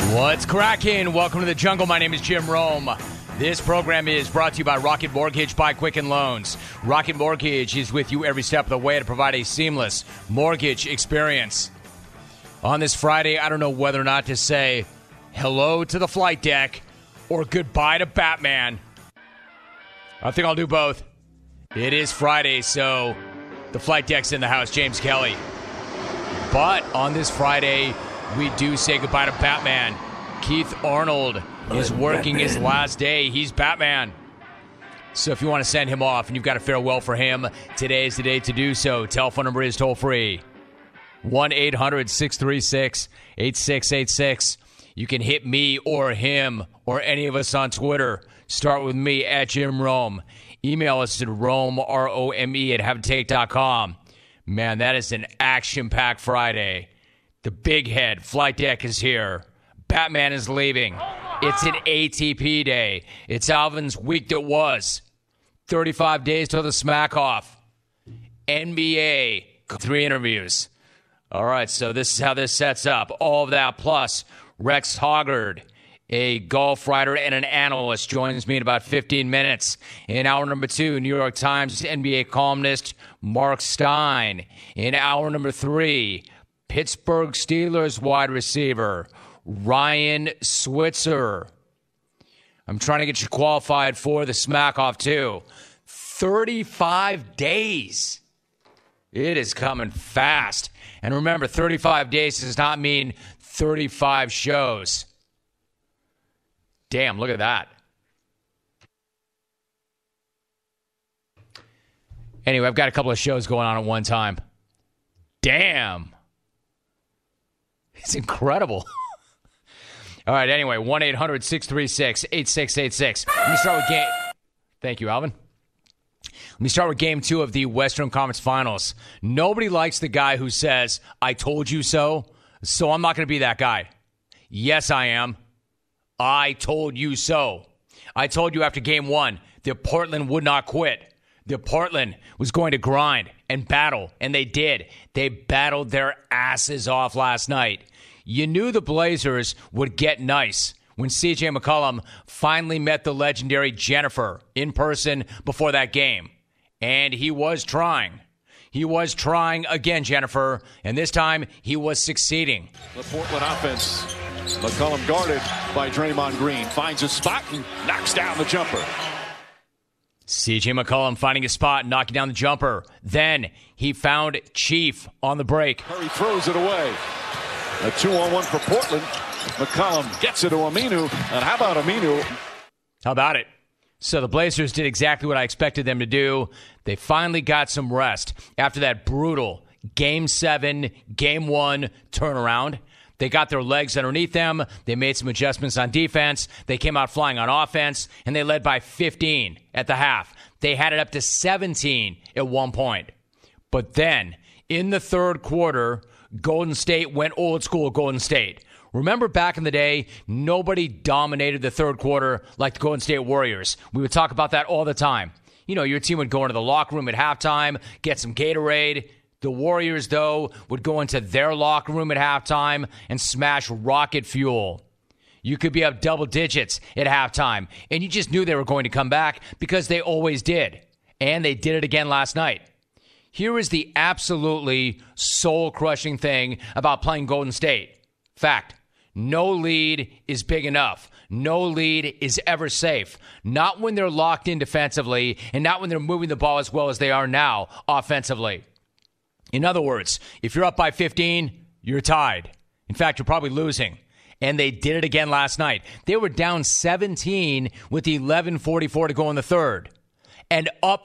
What's cracking? Welcome to the jungle. My name is Jim Rome. This program is brought to you by Rocket Mortgage by Quicken Loans. Rocket Mortgage is with you every step of the way to provide a seamless mortgage experience. On this Friday, I don't know whether or not to say hello to the flight deck or goodbye to Batman. I think I'll do both. It is Friday, so the flight deck's in the house, James Kelly. But on this Friday, we do say goodbye to Batman. Keith Arnold is working his last day. He's Batman. So if you want to send him off and you've got a farewell for him, today is the day to do so. Telephone number is toll free. 1-800-636-8686. You can hit me or him or any of us on Twitter. Start with me at Jim Rome. Email us at Rome, R-O-M-E, at haveatake.com. Man, that is an action-packed Friday. The big head, flight deck is here. Batman is leaving. It's an ATP day. It's Alvin's week that was. 35 days till the smack off. NBA, 3 interviews. All right, so this is how this sets up. All of that plus Rex Hoggard, a golf writer and an analyst, joins me in about 15 minutes. In hour number 2, New York Times NBA columnist Mark Stein. In hour number 3, Pittsburgh Steelers wide receiver Ryan Switzer. I'm trying to get you qualified for the smack off too. 35 days. It is coming fast. And remember, 35 days does not mean 35 shows. Damn, look at that. Anyway, I've got a couple of shows going on at one time. Damn. It's incredible. All right, anyway, 1-800-636-8686. Let me start with game. Thank you, Alvin. Let me start with game 2 of the Western Conference Finals. Nobody likes the guy who says, I told you so I'm not going to be that guy. Yes, I am. I told you so. I told you after game 1 that Portland would not quit. That Portland was going to grind and battle, and they did. They battled their asses off last night. You knew the Blazers would get nice when C.J. McCollum finally met the legendary Jennifer in person before that game. And he was trying. He was trying again, Jennifer, and this time he was succeeding. The Portland offense, McCollum guarded by Draymond Green, finds a spot and knocks down the jumper. C.J. McCollum finding a spot, knocking down the jumper. Then he found Chief on the break. Curry throws it away. A 2-on-1 for Portland. McCollum gets it to Aminu. And how about Aminu? How about it? So the Blazers did exactly what I expected them to do. They finally got some rest after that brutal Game 7, Game 1 turnaround. They got their legs underneath them. They made some adjustments on defense. They came out flying on offense, and they led by 15 at the half. They had it up to 17 at one point. But then, in the third quarter, Golden State went old school Golden State. Remember back in the day, nobody dominated the third quarter like the Golden State Warriors. We would talk about that all the time. You know, your team would go into the locker room at halftime, get some Gatorade. The Warriors, though, would go into their locker room at halftime and smash rocket fuel. You could be up double digits at halftime, and you just knew they were going to come back because they always did. And they did it again last night. Here is the absolutely soul-crushing thing about playing Golden State. Fact, no lead is big enough. No lead is ever safe. Not when they're locked in defensively, and not when they're moving the ball as well as they are now offensively. In other words, if you're up by 15, you're tied. In fact, you're probably losing. And they did it again last night. They were down 17 with 11:44 to go in the third. And up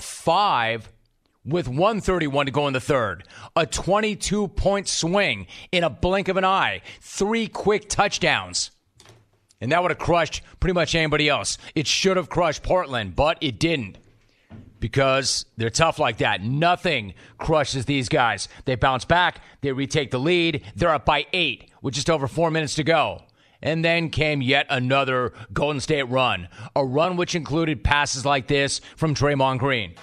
5 with 1:31 to go in the third. A 22-point swing in a blink of an eye. 3 quick touchdowns. And that would have crushed pretty much anybody else. It should have crushed Portland, but it didn't. Because they're tough like that. Nothing crushes these guys. They bounce back. They retake the lead. They're up by 8 with just over 4 minutes to go. And then came yet another Golden State run. A run which included passes like this from Draymond Green.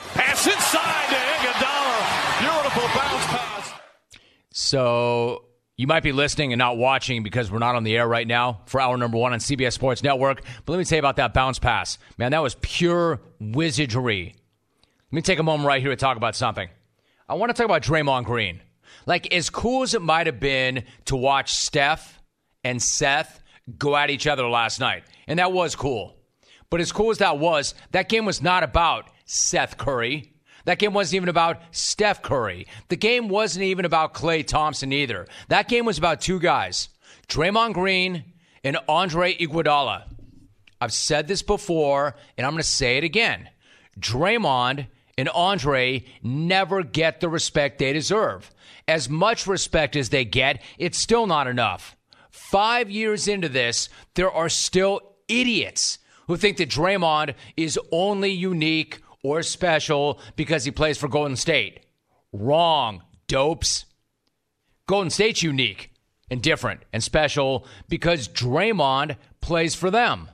Pass inside to Iguodala. Beautiful bounce pass. So You might be listening and not watching because we're not on the air right now for hour number 1 on CBS Sports Network. But let me tell you about that bounce pass. Man, that was pure wizardry. Let me take a moment right here to talk about something. I want to talk about Draymond Green. Like, as cool as it might have been to watch Steph and Seth go at each other last night, and that was cool. But as cool as that game was not about Seth Curry. That game wasn't even about Steph Curry. The game wasn't even about Klay Thompson either. That game was about two guys, Draymond Green and Andre Iguodala. I've said this before, and I'm going to say it again. Draymond and Andre never get the respect they deserve. As much respect as they get, it's still not enough. 5 years into this, there are still idiots who think that Draymond is only unique or special because he plays for Golden State. Wrong, dopes. Golden State's unique and different and special because Draymond plays for them.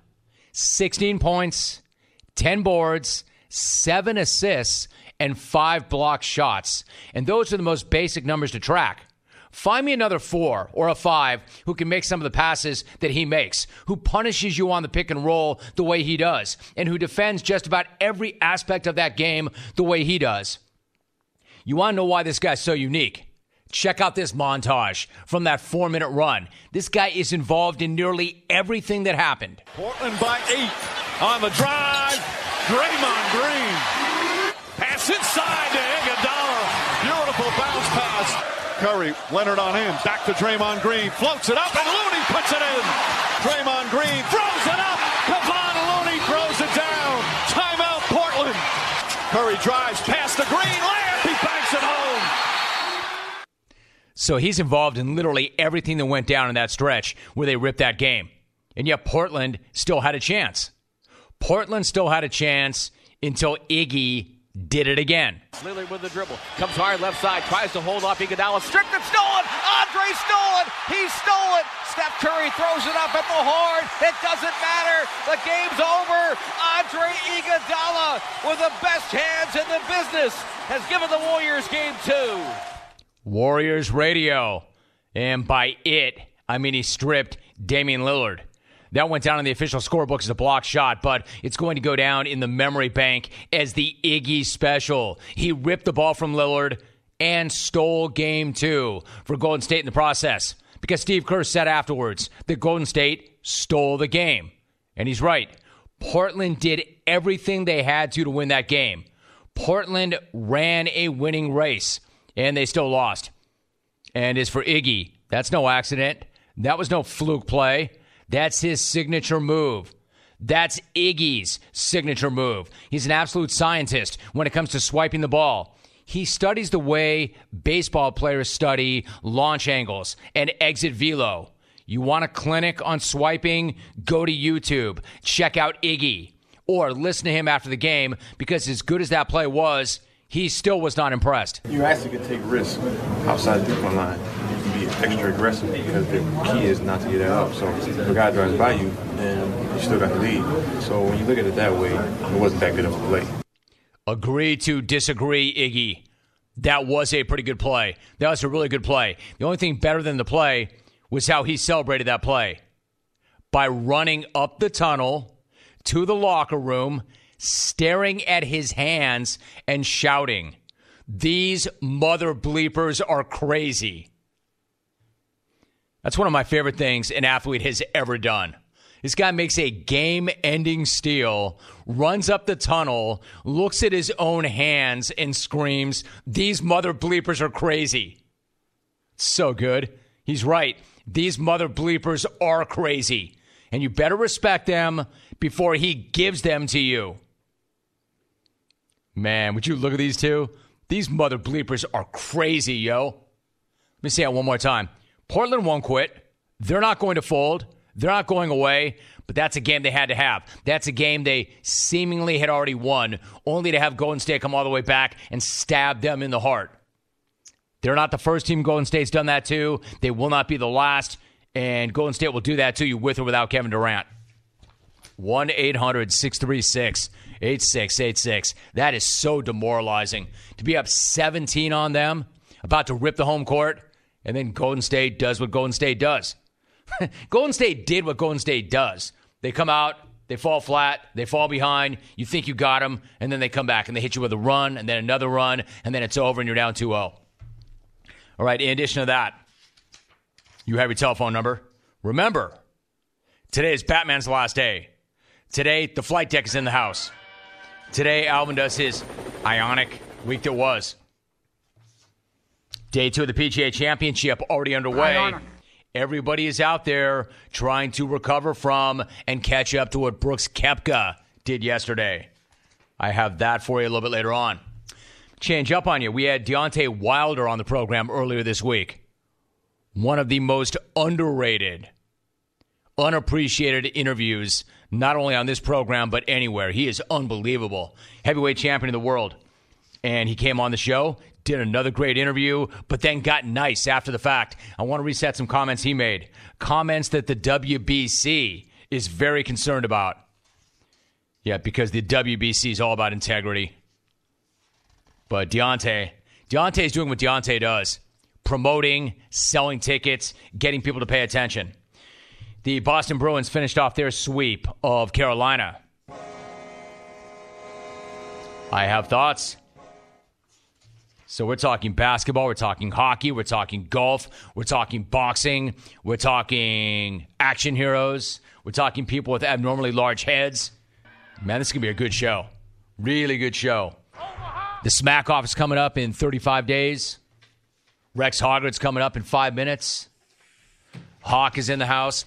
16 points, 10 boards, 7 assists, and 5 blocked shots. And those are the most basic numbers to track. Find me another 4 or a 5 who can make some of the passes that he makes, who punishes you on the pick and roll the way he does, and who defends just about every aspect of that game the way he does. You want to know why this guy's so unique? Check out this montage from that 4-minute run. This guy is involved in nearly everything that happened. Portland by 8 on the drive. Draymond Green. Pass inside to Iguodala. Beautiful bounce pass. Curry, Leonard on him. Back to Draymond Green. Floats it up, and Looney puts it in. Draymond Green throws it up. Kevon Looney throws it down. Timeout, Portland. Curry drives past the Green. Layup. He banks it home. So he's involved in literally everything that went down in that stretch where they ripped that game. And yet Portland still had a chance. Portland still had a chance until Iggy did it again. Lillard with the dribble. Comes hard left side. Tries to hold off Iguodala. Stripped and stolen. Andre stole it. He stole it. Steph Curry throws it up at the horn. It doesn't matter. The game's over. Andre Iguodala, with the best hands in the business, has given the Warriors game 2. Warriors radio. And by it, I mean he stripped Damian Lillard. That went down in the official scorebook as a block shot, but it's going to go down in the memory bank as the Iggy special. He ripped the ball from Lillard and stole game 2 for Golden State in the process, because Steve Kerr said afterwards that Golden State stole the game. And he's right. Portland did everything they had to win that game. Portland ran a winning race, and they still lost. And as for Iggy, that's no accident. That was no fluke play. That's his signature move. That's Iggy's signature move. He's an absolute scientist when it comes to swiping the ball. He studies the way baseball players study launch angles and exit velo. You want a clinic on swiping? Go to YouTube. Check out Iggy. Or listen to him after the game, because as good as that play was, he still was not impressed. You actually can take risks outside the three-point line. You can be extra aggressive because the key is not to get that up. So if a guy drives by you, then you still got the lead. So when you look at it that way, it wasn't that good of a play. Agree to disagree, Iggy. That was a pretty good play. That was a really good play. The only thing better than the play was how he celebrated that play. By running up the tunnel to the locker room, staring at his hands and shouting, "These mother bleepers are crazy." That's one of my favorite things an athlete has ever done. This guy makes a game-ending steal, runs up the tunnel, looks at his own hands, and screams, "These mother bleepers are crazy." So good. He's right. These mother bleepers are crazy. And you better respect them before he gives them to you. Man, would you look at these two? These mother bleepers are crazy, yo. Let me say it one more time. Portland won't quit. They're not going to fold. They're not going away, but that's a game they had to have. That's a game they seemingly had already won, only to have Golden State come all the way back and stab them in the heart. They're not the first team Golden State's done that to. They will not be the last, and Golden State will do that to you with or without Kevin Durant. 1-800-636-8686. That is so demoralizing. To be up 17 on them, about to rip the home court, And then Golden State does what Golden State does. Golden State did what Golden State does. They come out, they fall flat, they fall behind, you think you got them, and then they come back and they hit you with a run and then another run, and then it's over and you're down 2-0. All right, in addition to that, you have your telephone number. Remember, today is Batman's last day. Today, the flight deck is in the house. Today, Alvin does his Ionic week that was. Day 2 of the PGA Championship already underway. Ionic. Everybody is out there trying to recover from and catch up to what Brooks Koepka did yesterday. I have that for you a little bit later on. Change up on you. We had Deontay Wilder on the program earlier this week. One of the most underrated, unappreciated interviews, not only on this program, but anywhere. He is unbelievable. Heavyweight champion of the world. And he came on the show, did another great interview, but then got nice after the fact. I want to reset some comments he made. Comments that the WBC is very concerned about. Yeah, because the WBC is all about integrity. But Deontay's doing what Deontay does. Promoting, selling tickets, getting people to pay attention. The Boston Bruins finished off their sweep of Carolina. I have thoughts. So we're talking basketball, we're talking hockey, we're talking golf, we're talking boxing, we're talking action heroes, we're talking people with abnormally large heads. Man, this is going to be a good show. Really good show. The Smack Off is coming up in 35 days. Rex Hoggard's coming up in 5 minutes. Hawk is in the house.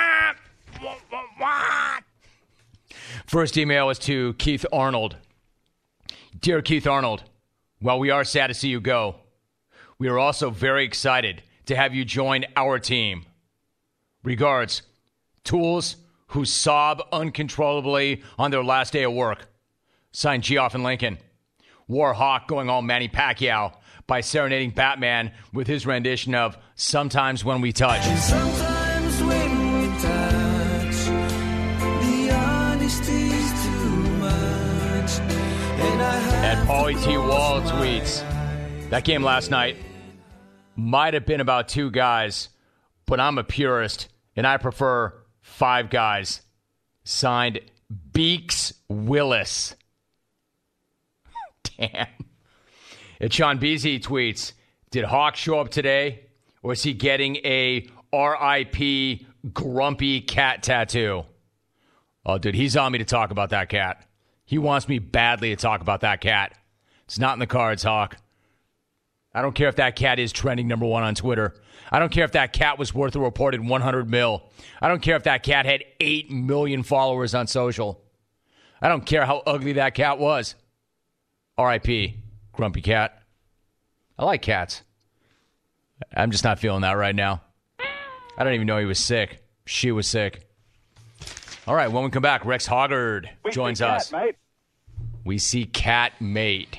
First email is to Keith Arnold. Dear Keith Arnold, while we are sad to see you go, we are also very excited to have you join our team. Regards, Tools who sob uncontrollably on their last day of work. Signed Geoff in Lincoln. War Hawk going all Manny Pacquiao by serenading Batman with his rendition of Sometimes When We Touch. Sometimes when we touch, the honesty's too much. And At Paulie T. Wall tweets, that game last night might have been about 2 guys, but I'm a purist, and I prefer 5 guys. Signed Beaks Willis. Damn. And Sean Beasy tweets, did Hawk show up today, or is he getting a R.I.P. grumpy cat tattoo? Oh, dude, he's on me to talk about that cat. He wants me badly to talk about that cat. It's not in the cards, Hawk. I don't care if that cat is trending number 1 on Twitter. I don't care if that cat was worth a reported $100 million. I don't care if that cat had 8 million followers on social. I don't care how ugly that cat was. R.I.P. Grumpy cat. I like cats. I'm just not feeling that right now. I don't even know he was sick. She was sick. All right, when we come back, Rex Hoggard joins us. Mate. We see cat mate.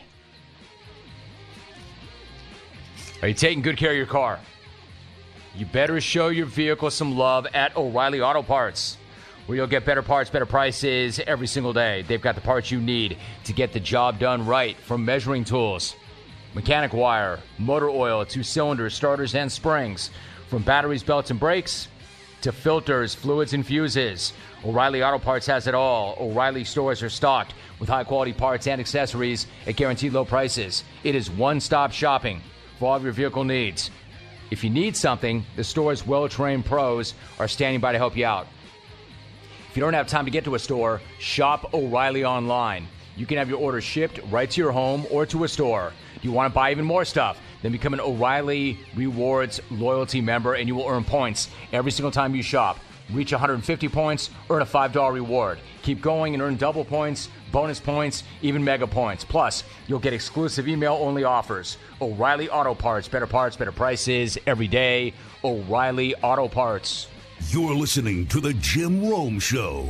Are you taking good care of your car? You better show your vehicle some love at O'Reilly Auto Parts, where you'll get better parts, better prices every single day. They've got the parts you need to get the job done right, from measuring tools, mechanic wire, motor oil to cylinders, starters, and springs, from batteries, belts, and brakes to filters, fluids, and fuses. O'Reilly Auto Parts has it all. O'Reilly stores are stocked with high-quality parts and accessories at guaranteed low prices. It is one-stop shopping for all of your vehicle needs. If you need something, the store's well-trained pros are standing by to help you out. If you don't have time to get to a store, shop O'Reilly online. You can have your order shipped right to your home or to a store. Do you want to buy even more stuff? Then become an O'Reilly Rewards loyalty member, and you will earn points every single time you shop. Reach 150 points, earn a $5 reward. Keep going and earn double points, bonus points, even mega points. Plus, you'll get exclusive email-only offers. O'Reilly Auto Parts. Better parts, better prices every day. O'Reilly Auto Parts. You're listening to The Jim Rome Show.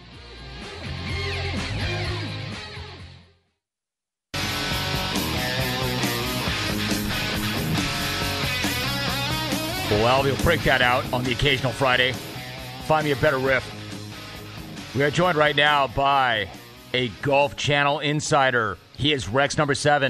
Well, we'll break that out on the occasional Friday. Find me a better riff. We are joined right now by a Golf Channel insider. He is Rex number 7.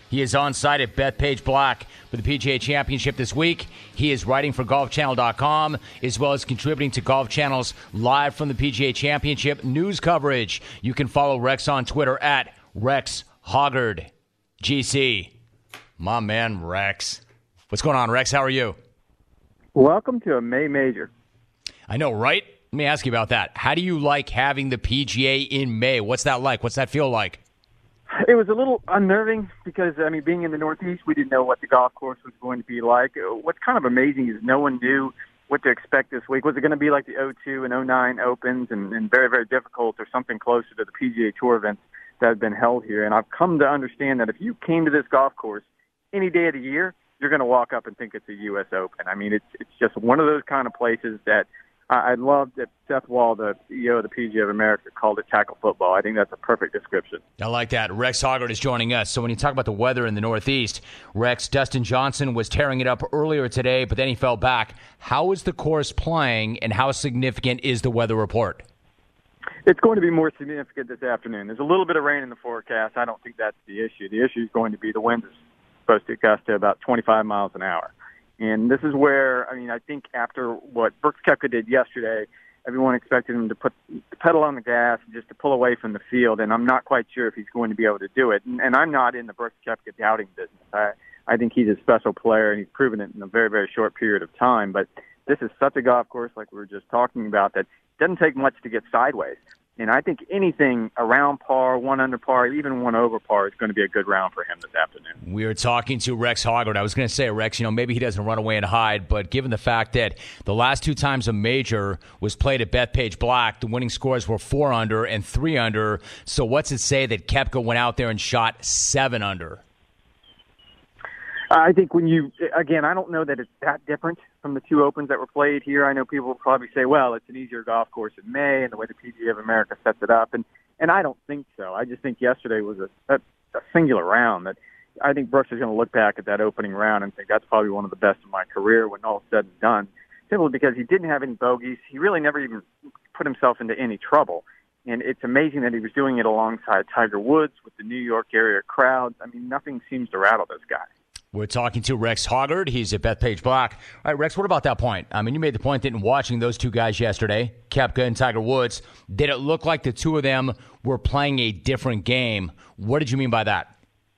He is on site at Bethpage Black for the PGA Championship this week. He is writing for GolfChannel.com as well as contributing to Golf Channel's Live from the PGA Championship news coverage. You can follow Rex on Twitter at Rex Hoggard. GC, my man Rex. What's going on, Rex? How are you? Welcome to a May Major. I know, right? Let me ask you about that. How do you like having the PGA in May? What's that like? What's that feel like? It was a little unnerving because, being in the Northeast, we didn't know what the golf course was going to be like. What's kind of amazing is no one knew what to expect this week. Was it going to be like the 02 and 09 Opens and very, very difficult, or something closer to the PGA Tour events that have been held here? And I've come to understand that if you came to this golf course any day of the year, you're going to walk up and think it's a U.S. Open. It's just one of those kind of places that I love that Seth Wall, the CEO of the PGA of America, called it tackle football. I think that's a perfect description. I like that. Rex Hoggard is joining us. So when you talk about the weather in the Northeast, Rex, Dustin Johnson was tearing it up earlier today, but then he fell back. How is the course playing, and how significant is the weather report? It's going to be more significant this afternoon. There's a little bit of rain in the forecast. I don't think that's the issue. The issue is going to be the wind is supposed to gust to about 25 miles an hour. And this is where, I think after what Brooks Koepka did yesterday, everyone expected him to put the pedal on the gas and just to pull away from the field, and I'm not quite sure if he's going to be able to do it. And I'm not in the Brooks Koepka doubting business. I think he's a special player, and he's proven it in a very, very short period of time. But this is such a golf course, like we were just talking about, that doesn't take much to get sideways. And I think anything around par, one under par, even one over par is going to be a good round for him this afternoon. We are talking to Rex Hoggard. I was going to say, Rex, maybe he doesn't run away and hide, but given the fact that the last two times a major was played at Bethpage Black, the winning scores were 4 under and 3 under. So what's it say that Koepka went out there and shot 7 under? I think I don't know that it's that different from the two Opens that were played here. I know people will probably say, well, it's an easier golf course in May and the way the PGA of America sets it up. And I don't think so. I just think yesterday was a singular round that I think Brooks is going to look back at that opening round and think that's probably one of the best of my career when all said and done, simply because he didn't have any bogeys. He really never even put himself into any trouble. And it's amazing that he was doing it alongside Tiger Woods with the New York area crowds. Nothing seems to rattle this guy. We're talking to Rex Hoggard. He's at Bethpage Black. All right, Rex, what about that point? You made the point that in watching those two guys yesterday, Koepka and Tiger Woods, did it look like the two of them were playing a different game? What did you mean by that?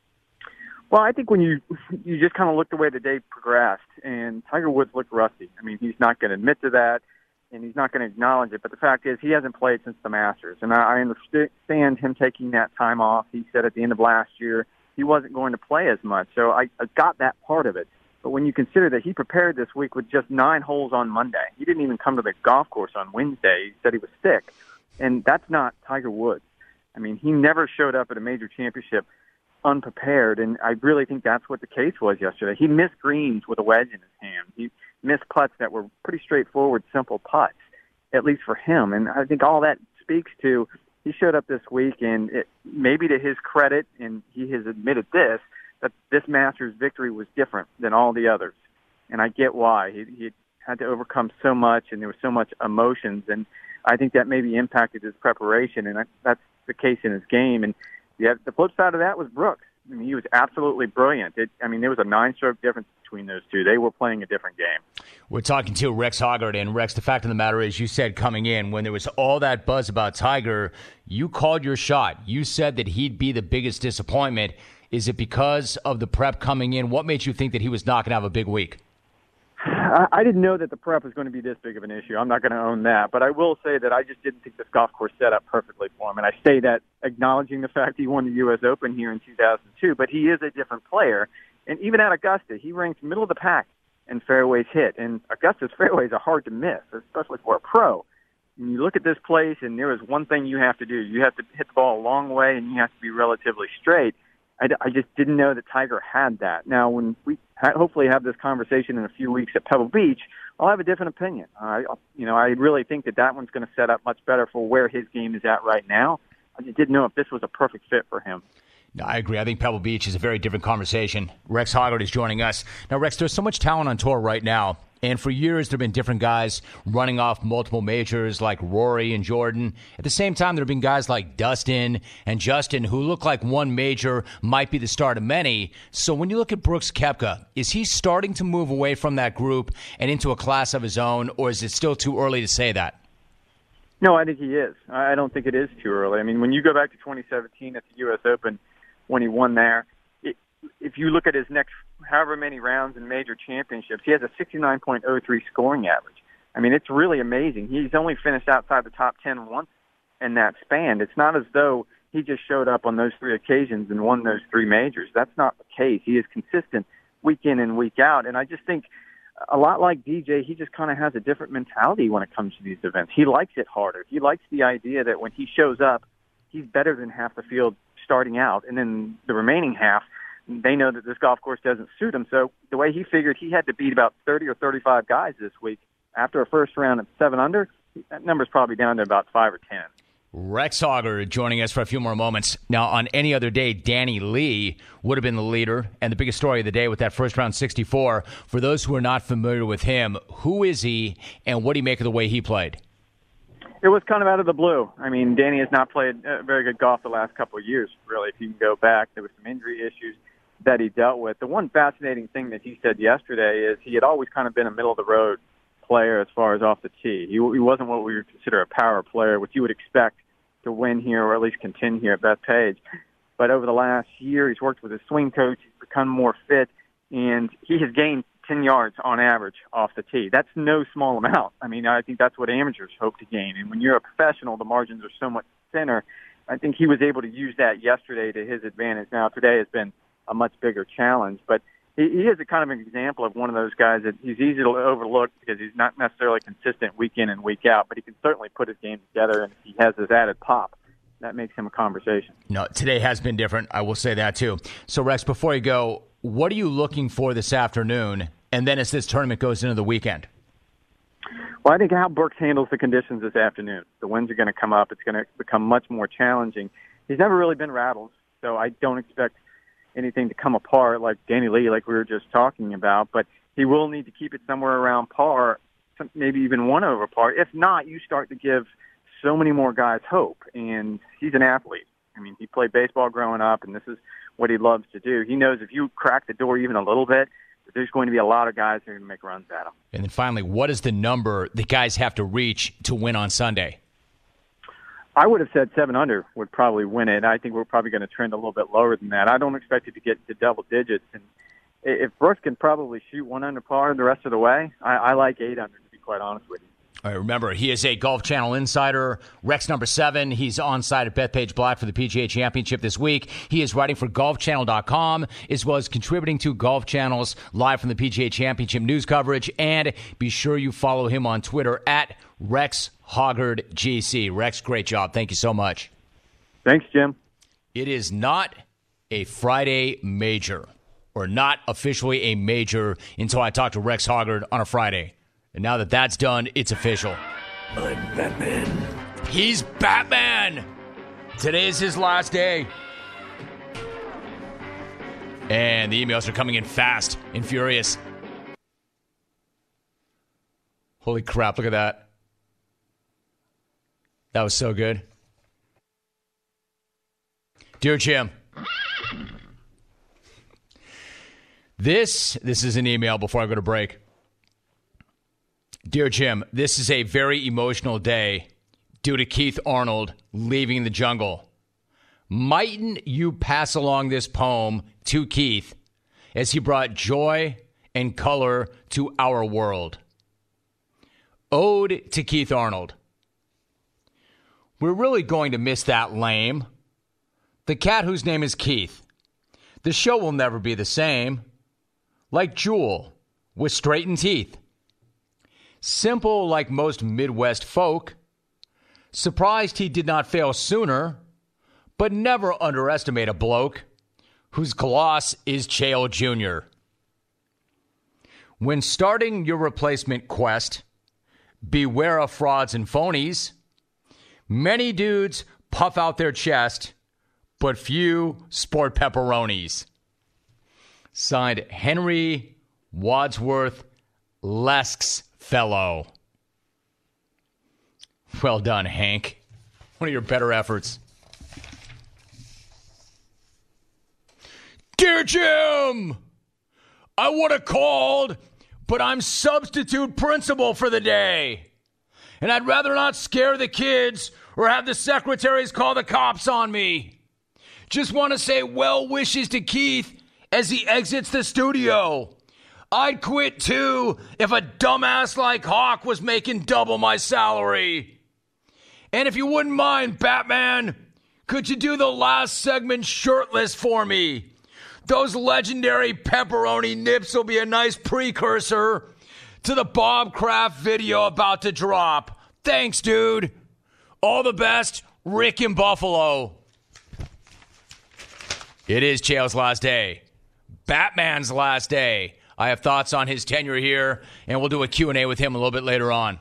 Well, I think when you just kind of look the way the day progressed, and Tiger Woods looked rusty. He's not going to admit to that, and he's not going to acknowledge it. But the fact is, he hasn't played since the Masters. And I understand him taking that time off. He said at the end of last year he wasn't going to play as much. So I got that part of it. But when you consider that he prepared this week with just 9 holes on Monday, he didn't even come to the golf course on Wednesday. He said he was sick. And that's not Tiger Woods. He never showed up at a major championship unprepared, and I really think that's what the case was yesterday. He missed greens with a wedge in his hand. He missed putts that were pretty straightforward, simple putts, at least for him. And I think all that speaks to he showed up this week, and maybe to his credit, and he has admitted this, that this Masters victory was different than all the others. And I get why. He had to overcome so much, and there was so much emotions, and I think that maybe impacted his preparation, and that's the case in his game. And the flip side of that was Brooks. He was absolutely brilliant. There was a 9-stroke difference between those two. They were playing a different game. We're talking to Rex Hoggard. And, Rex, the fact of the matter is, you said coming in, when there was all that buzz about Tiger, you called your shot. You said that he'd be the biggest disappointment. Is it because of the prep coming in? What made you think that he was not going to have a big week? I didn't know that the prep was going to be this big of an issue. I'm not going to own that. But I will say that I just didn't think this golf course set up perfectly for him. And I say that acknowledging the fact he won the U.S. Open here in 2002. But he is a different player. And even at Augusta, he ranks middle of the pack in fairways hit. And Augusta's fairways are hard to miss, especially for a pro. When you look at this place, and there is one thing you have to do. You have to hit the ball a long way, and you have to be relatively straight. I just didn't know that Tiger had that. Now, when we hopefully have this conversation in a few weeks at Pebble Beach, I'll have a different opinion. I really think that one's going to set up much better for where his game is at right now. I just didn't know if this was a perfect fit for him. No, I agree. I think Pebble Beach is a very different conversation. Rex Hoggard is joining us. Now, Rex, there's so much talent on tour right now. And for years, there have been different guys running off multiple majors like Rory and Jordan. At the same time, there have been guys like Dustin and Justin who look like one major might be the start of many. So when you look at Brooks Koepka, is he starting to move away from that group and into a class of his own, or is it still too early to say that? No, I think he is. I don't think it is too early. I mean, when you go back to 2017 at the U.S. Open when he won there, if you look at his next however many rounds in major championships, he has a 69.03 scoring average. I mean, it's really amazing. He's only finished outside the top 10 once in that span. It's not as though he just showed up on those 3 occasions and won those 3 majors. That's not the case. He is consistent week in and week out. And I just think a lot like DJ, he just kind of has a different mentality when it comes to these events. He likes it harder. He likes the idea that when he shows up, he's better than half the field starting out. And then the remaining half, they know that this golf course doesn't suit him. So the way he figured he had to beat about 30 or 35 guys this week after a first round at 7 under, that number's probably down to about 5 or 10. Rex Hoggard joining us for a few more moments. Now, on any other day, Danny Lee would have been the leader and the biggest story of the day with that first round 64. For those who are not familiar with him, who is he and what do you make of the way he played? It was kind of out of the blue. I mean, Danny has not played very good golf the last couple of years, really, if you can go back. There were some injury issues that he dealt with. The one fascinating thing that he said yesterday is he had always kind of been a middle-of-the-road player as far as off the tee. He wasn't what we would consider a power player, which you would expect to win here or at least contend here at Bethpage. But over the last year, he's worked with his swing coach. He's become more fit, and he has gained 10 yards on average off the tee. That's no small amount. I mean, I think that's what amateurs hope to gain. And when you're a professional, the margins are so much thinner. I think he was able to use that yesterday to his advantage. Now, today has been a much bigger challenge, but he is a kind of an example of one of those guys that he's easy to overlook because he's not necessarily consistent week in and week out, but he can certainly put his game together, and he has this added pop. That makes him a conversation. No, today has been different. I will say that too. So, Rex, before you go, what are you looking for this afternoon, and then as this tournament goes into the weekend? Well, I think how Brooks handles the conditions this afternoon. The winds are going to come up. It's going to become much more challenging. He's never really been rattled, so I don't expect anything to come apart like Danny Lee, like we were just talking about, but he will need to keep it somewhere around par, maybe even 1 over par. If not, you start to give so many more guys hope, and he's an athlete. I mean, he played baseball growing up, and this is what he loves to do. He knows if you crack the door even a little bit, there's going to be a lot of guys who are going to make runs at him. And then finally, what is the number the guys have to reach to win on Sunday? I would have said 7 under would probably win it. I think we're probably going to trend a little bit lower than that. I don't expect it to get to double digits. And if Brooks can probably shoot 1 under par the rest of the way, I like 8 under, to be quite honest with you. All right, remember, he is a Golf Channel insider. Rex number 7. He's on site at Bethpage Black for the PGA Championship this week. He is writing for GolfChannel.com as well as contributing to Golf Channel's live from the PGA Championship news coverage. And be sure you follow him on Twitter at Rex Hoggard GC. Rex, great job. Thank you so much. Thanks, Jim. It is not a Friday major, or not officially a major until I talk to Rex Hoggard on a Friday. And now that that's done, it's official. I'm Batman. He's Batman. Today is his last day. And the emails are coming in fast and furious. Holy crap, look at that. That was so good. Dear Jim, this is an email before I go to break. Dear Jim, this is a very emotional day due to Keith Arnold leaving the jungle. Mightn't you pass along this poem to Keith as he brought joy and color to our world? Ode to Keith Arnold. We're really going to miss that lame. The cat whose name is Keith. The show will never be the same. Like Jewel, with straightened teeth. Simple like most Midwest folk. Surprised he did not fail sooner. But never underestimate a bloke whose gloss is Chael Jr. When starting your replacement quest, beware of frauds and phonies. Many dudes puff out their chest, but few sport pepperonis. Signed, Henry Wadsworth Lesk's fellow. Well done, Hank. One of your better efforts. Dear Jim, I would have called, but I'm substitute principal for the day. And I'd rather not scare the kids or have the secretaries call the cops on me. Just want to say well wishes to Keith as he exits the studio. I'd quit too if a dumbass like Hawk was making double my salary. And if you wouldn't mind, Batman, could you do the last segment shirtless for me? Those legendary pepperoni nips will be a nice precursor to the Bob Kraft video about to drop. Thanks, dude. All the best, Rick in Buffalo. It is Chael's last day. Batman's last day. I have thoughts on his tenure here, and we'll do a Q&A with him a little bit later on.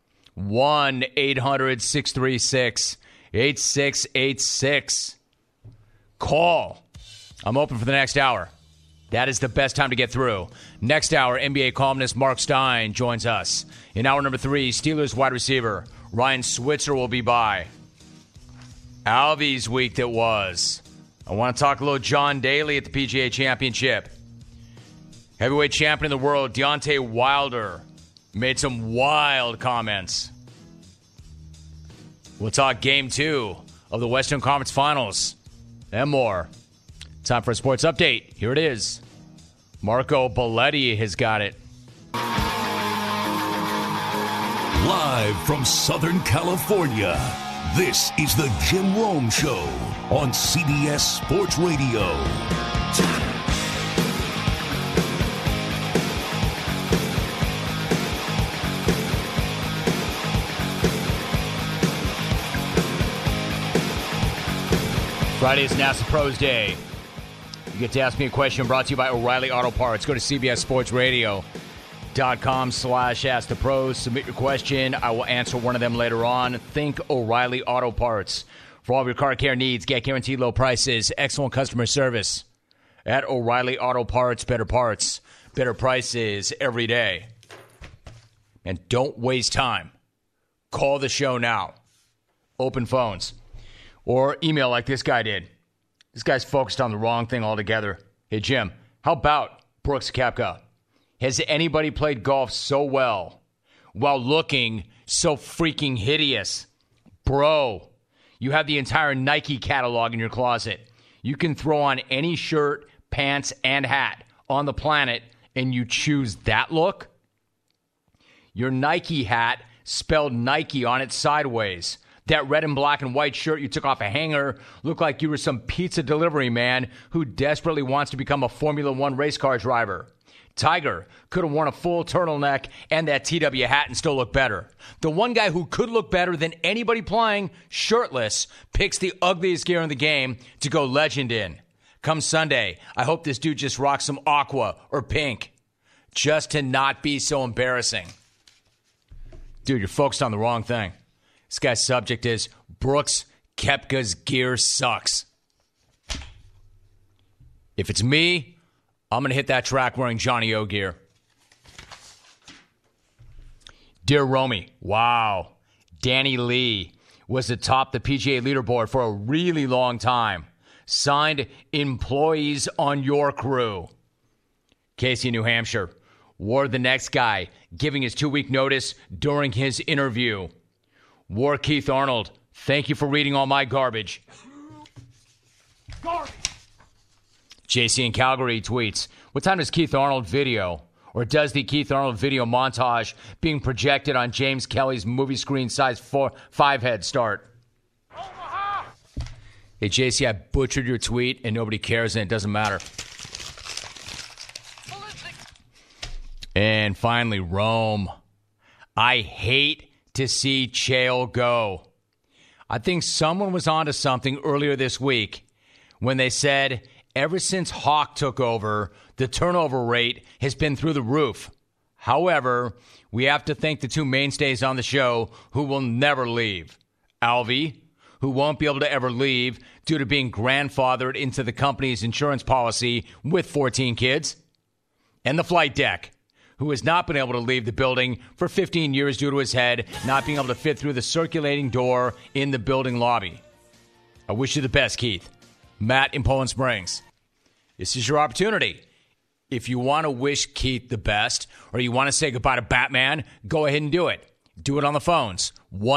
1-800-636-8686. Call. I'm open for the next hour. That is the best time to get through. Next hour, NBA columnist Mark Stein joins us. In hour number 3, Steelers wide receiver Ryan Switzer will be by. Alvy's week that was. I want to talk a little John Daly at the PGA Championship. Heavyweight champion of the world, Deontay Wilder, made some wild comments. We'll talk Game 2 of the Western Conference Finals and more. Time for a sports update. Here it is. Marco Belletti has got it. Live from Southern California, this is the Jim Rome Show on CBS Sports Radio. Friday is NASA Pros Day. You get to ask me a question brought to you by O'Reilly Auto Parts. Go to cbssportsradio.com/askthepros. Submit your question. I will answer one of them later on. Think O'Reilly Auto Parts. For all of your car care needs, get guaranteed low prices, excellent customer service at O'Reilly Auto Parts. Better parts, better prices every day. And don't waste time. Call the show now. Open phones. Or email like this guy did. This guy's focused on the wrong thing altogether. Hey, Jim, how about Brooks Koepka? Has anybody played golf so well while looking so freaking hideous? Bro, you have the entire Nike catalog in your closet. You can throw on any shirt, pants, and hat on the planet, and you choose that look? Your Nike hat spelled Nike on it sideways. That red and black and white shirt you took off a hanger looked like you were some pizza delivery man who desperately wants to become a Formula One race car driver. Tiger could have worn a full turtleneck and that TW hat and still look better. The one guy who could look better than anybody playing shirtless picks the ugliest gear in the game to go legend in. Come Sunday, I hope this dude just rocks some aqua or pink just to not be so embarrassing. Dude, you're focused on the wrong thing. This guy's subject is Brooks Koepka's gear sucks. If it's me, I'm going to hit that track wearing Johnny O gear. Dear Romy, wow. Danny Lee was atop the PGA leaderboard for a really long time. Signed employees on your crew. Casey, New Hampshire. Ward the next guy, giving his 2-week notice during his interview. War Keith Arnold, thank you for reading all my garbage. Garbage. JC in Calgary tweets, what time does Keith Arnold video, or does the Keith Arnold video montage being projected on James Kelly's movie screen size 5 head start? Omaha! Hey, JC, I butchered your tweet, and nobody cares, and it doesn't matter. And finally, Rome. I hate to see Chael go. I think someone was onto something earlier this week when they said ever since Hawk took over, the turnover rate has been through the roof. However, we have to thank the two mainstays on the show who will never leave. Alvy, who won't be able to ever leave due to being grandfathered into the company's insurance policy with 14 kids. And the flight deck, who has not been able to leave the building for 15 years due to his head not being able to fit through the circulating door in the building lobby. I wish you the best, Keith. Matt in Poland Springs. This is your opportunity. If you want to wish Keith the best or you want to say goodbye to Batman, go ahead and do it. Do it on the phones.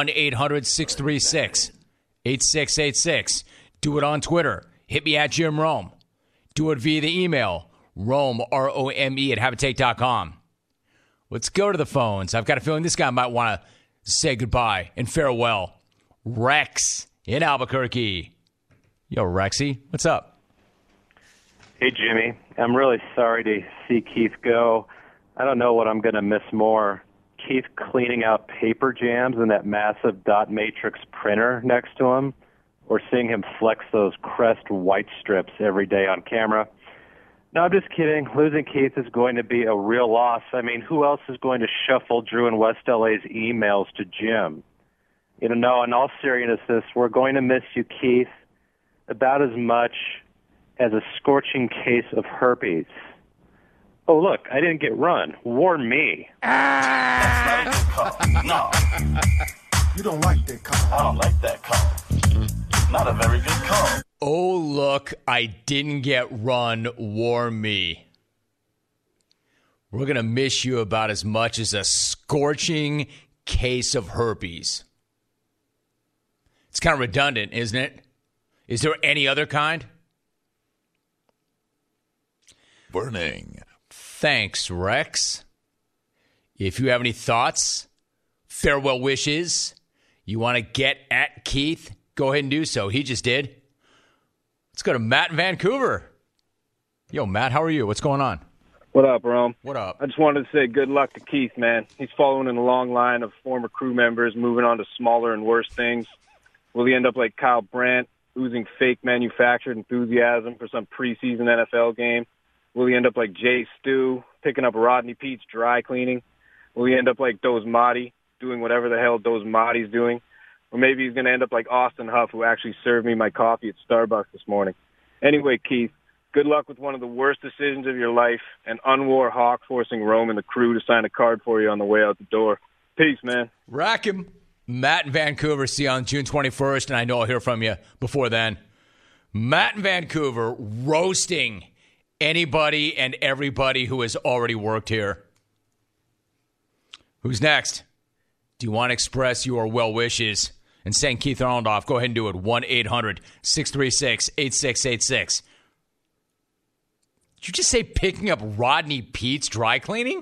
1-800-636-8686. Do it on Twitter. Hit me at Jim Rome. Do it via the email, Rome, R-O-M-E, at Habitate.com. Let's go to the phones. I've got a feeling this guy might want to say goodbye and farewell. Rex in Albuquerque. Yo, Rexy, what's up? Hey, Jimmy. I'm really sorry to see Keith go. I don't know what I'm going to miss more. Keith cleaning out paper jams in that massive dot matrix printer next to him, or seeing him flex those Crest white strips every day on camera. No, I'm just kidding. Losing Keith is going to be a real loss. I mean, who else is going to shuffle Drew and West LA's emails to Jim? You know, no, in all seriousness, we're going to miss you, Keith, about as much as a scorching case of herpes. Oh, look, I didn't get run. Warn me. That's not a good call. No. You don't like that call. I don't like that call. Not a very good call. Oh, look, I didn't get run. Warn me. We're going to miss you about as much as a scorching case of herpes. It's kind of redundant, isn't it? Is there any other kind? Burning. Thanks, Rex. If you have any thoughts, farewell wishes, you want to get at Keith, go ahead and do so. He just did. Let's go to Matt in Vancouver. Yo, Matt, how are you? What's going on? What up, Rome? What up? I just wanted to say good luck to Keith, man. He's following in a long line of former crew members moving on to smaller and worse things. Will he end up like Kyle Brandt, oozing fake manufactured enthusiasm for some preseason NFL game? Will he end up like Jay Stu, picking up Rodney Pete's dry cleaning? Will he end up like Doz Mahdi, doing whatever the hell Doz Mahdi's doing? Or maybe he's going to end up like Austin Huff, who actually served me my coffee at Starbucks this morning. Anyway, Keith, good luck with one of the worst decisions of your life, an unwar hawk forcing Rome and the crew to sign a card for you on the way out the door. Peace, man. Rack him. Matt in Vancouver, see you on June 21st, and I know I'll hear from you before then. Matt in Vancouver roasting anybody and everybody who has already worked here. Who's next? Do you want to express your well wishes and send Keith Arnold off? Go ahead and do it. 1-800-636-8686. Did you just say picking up Rodney Pete's dry cleaning?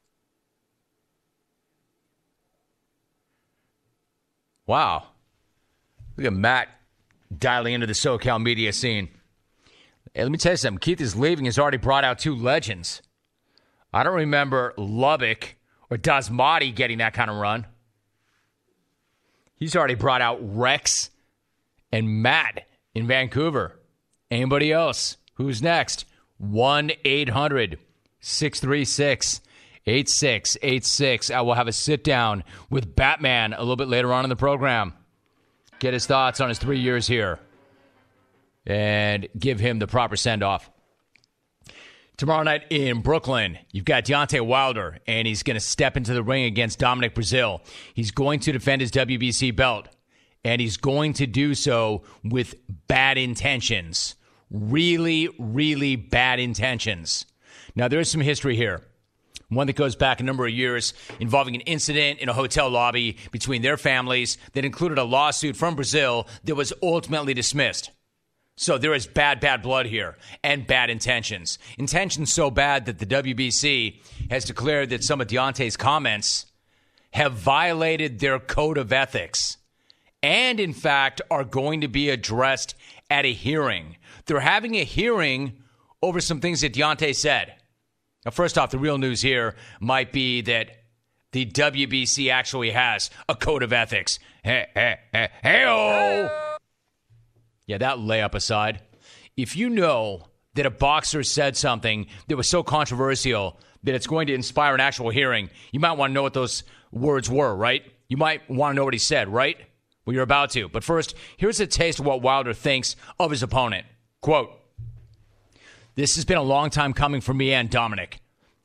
Wow. Look at Matt dialing into the SoCal media scene. Hey, let me tell you something. Keith is leaving. He's already brought out two legends. I don't remember Lubbock or Doz Mahdi getting that kind of run. He's already brought out Rex and Matt in Vancouver. Anybody else? Who's next? 1-800-636-8686. I will have a sit-down with Batman a little bit later on in the program. Get his thoughts on his 3 years here and give him the proper send-off. Tomorrow night in Brooklyn, you've got Deontay Wilder, and he's going to step into the ring against Dominic Breazeale. He's going to defend his WBC belt, and he's going to do so with bad intentions. Really, really bad intentions. Now, there's some history here. One that goes back a number of years involving an incident in a hotel lobby between their families that included a lawsuit from Breazeale that was ultimately dismissed. So there is bad blood here and bad intentions. Intentions so bad that the WBC has declared that some of Deontay's comments have violated their code of ethics and, in fact, are going to be addressed at a hearing. They're having a hearing over some things that Deontay said. Now, first off, the real news here might be that the WBC actually has a code of ethics. Hey-oh! Yeah, that layup aside. If you know that a boxer said something that was so controversial that it's going to inspire an actual hearing, you might want to know what those words were, right? You might want to know what he said, right? Well, you're about to. But first, here's a taste of what Wilder thinks of his opponent. Quote, "This has been a long time coming for me and Dominic.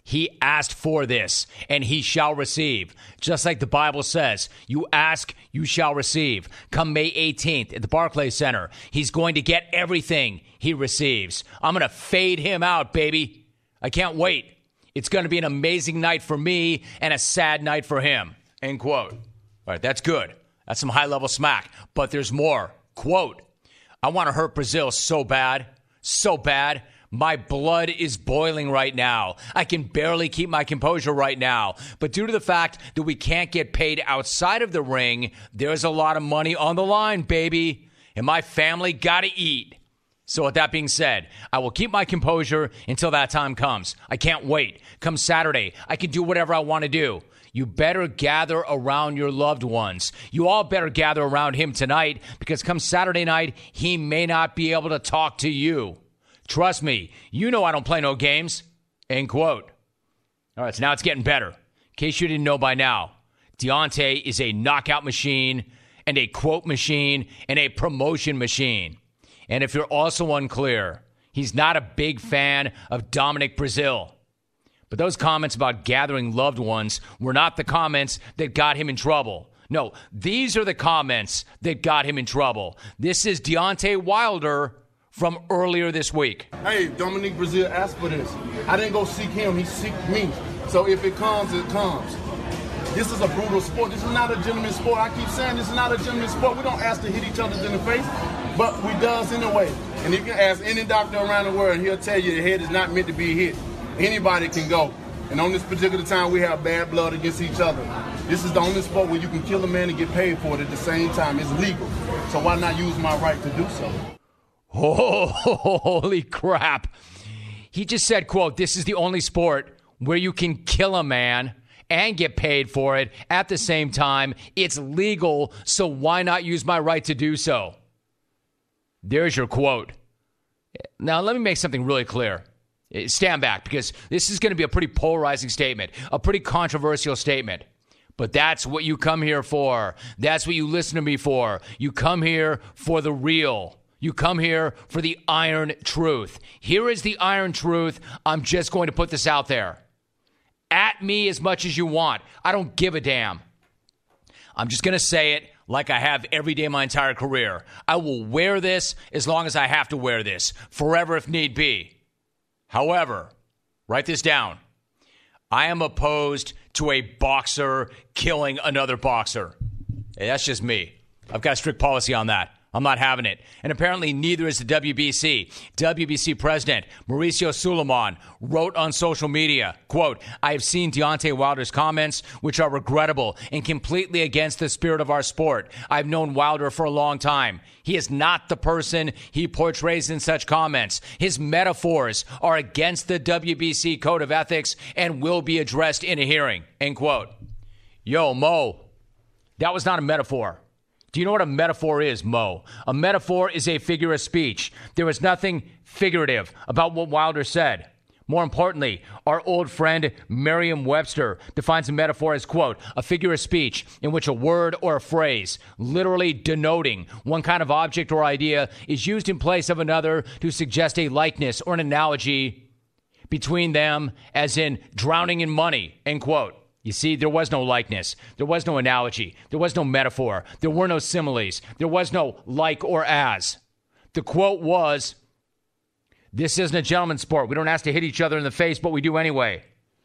He asked for this, and he shall receive. Just like the Bible says, you ask, you shall receive. Come May 18th at the Barclays Center, he's going to get everything he receives. I'm going to fade him out, baby. I can't wait. It's going to be an amazing night for me and a sad night for him. End quote. All right, that's good. That's some high-level smack. But there's more. Quote, I want to hurt Brazil so bad, so bad. My blood is boiling right now. I can barely keep my composure right now. But due to the fact that we can't get paid outside of the ring, there's a lot of money on the line, baby. And my family got to eat. So with that being said, I will keep my composure until that time comes. I can't wait. Come Saturday, I can do whatever I want to do. You better gather around your loved ones. You all better gather around him tonight, because come Saturday night, he may not be able to talk to you. Trust me, you know I don't play no games. End quote. All right, so now it's getting better. In case you didn't know by now, Deontay is a knockout machine and a quote machine and a promotion machine. And if you're also unclear, he's not a big fan of Dominic Brazil. But those comments about gathering loved ones were not the comments that got him in trouble. No, these are the comments that got him in trouble. This is Deontay Wilder from earlier this week. Hey, Dominic Brazil asked for this. I didn't go seek him, he seeked me. So if it comes, it comes. This is a brutal sport. This is not a gentleman's sport. I keep saying this is not a gentleman's sport. We don't ask to hit each other in the face, but we does anyway. And if you ask any doctor around the world, he'll tell you the head is not meant to be hit. Anybody can go. And on this particular time, we have bad blood against each other. This is the only sport where you can kill a man and get paid for it at the same time. It's legal. So why not use my right to do so? Oh, holy crap. He just said, quote, this is the only sport where you can kill a man and get paid for it at the same time. It's legal, so why not use my right to do so? There's your quote. Now, let me make something really clear. Stand back, because this is going to be a pretty polarizing statement, a pretty controversial statement. But that's what you come here for. That's what you listen to me for. You come here for the real. You come here for the iron truth. Here is the iron truth. I'm just going to put this out there. At me as much as you want. I don't give a damn. I'm just going to say it like I have every day my entire career. I will wear this as long as I have to wear this, forever if need be. However, write this down. I am opposed to a boxer killing another boxer. Hey, that's just me. I've got a strict policy on that. I'm not having it. And apparently neither is the WBC. WBC president Mauricio Sulaiman wrote on social media, quote, I have seen Deontay Wilder's comments, which are regrettable and completely against the spirit of our sport. I've known Wilder for a long time. He is not the person he portrays in such comments. His metaphors are against the WBC code of ethics and will be addressed in a hearing, end quote. Yo, Mo, that was not a metaphor. Do you know what a metaphor is, Mo? A metaphor is a figure of speech. There is nothing figurative about what Wilder said. More importantly, our old friend Merriam-Webster defines a metaphor as, quote, a figure of speech in which a word or a phrase, literally denoting one kind of object or idea, is used in place of another to suggest a likeness or an analogy between them, as in drowning in money, end quote. You see, there was no likeness. There was no analogy. There was no metaphor. There were no similes. There was no like or as. The quote was, this isn't a gentleman's sport. We don't ask to hit each other in the face, but we do anyway.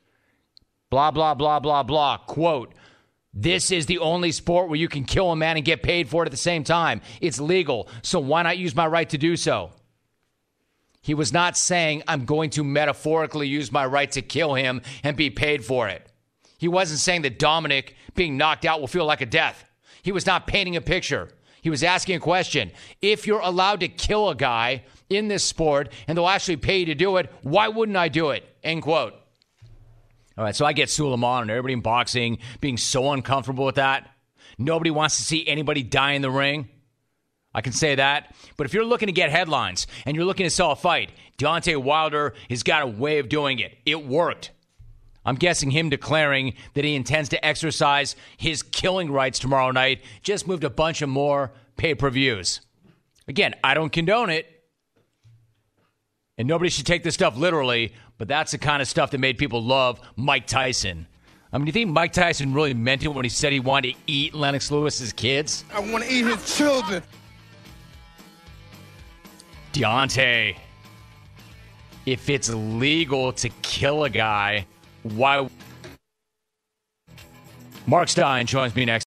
Blah, blah, blah, blah, blah. Quote, this is the only sport where you can kill a man and get paid for it at the same time. It's legal, so why not use my right to do so? He was not saying I'm going to metaphorically use my right to kill him and be paid for it. He wasn't saying that Dominic being knocked out will feel like a death. He was not painting a picture. He was asking a question. If you're allowed to kill a guy in this sport and they'll actually pay you to do it, why wouldn't I do it? End quote. All right, so I get Sulaiman and everybody in boxing being so uncomfortable with that. Nobody wants to see anybody die in the ring. I can say that. But if you're looking to get headlines and you're looking to sell a fight, Deontay Wilder has got a way of doing it. It worked. I'm guessing him declaring that he intends to exercise his killing rights tomorrow night just moved a bunch of more pay-per-views. Again, I don't condone it. And nobody should take this stuff literally, But that's the kind of stuff that made people love Mike Tyson. I mean, do you think Mike Tyson really meant it when he said he wanted to eat Lennox Lewis's kids? I want to eat his children. Deontay, if it's legal to kill a guy, why? Mark Stein joins me next.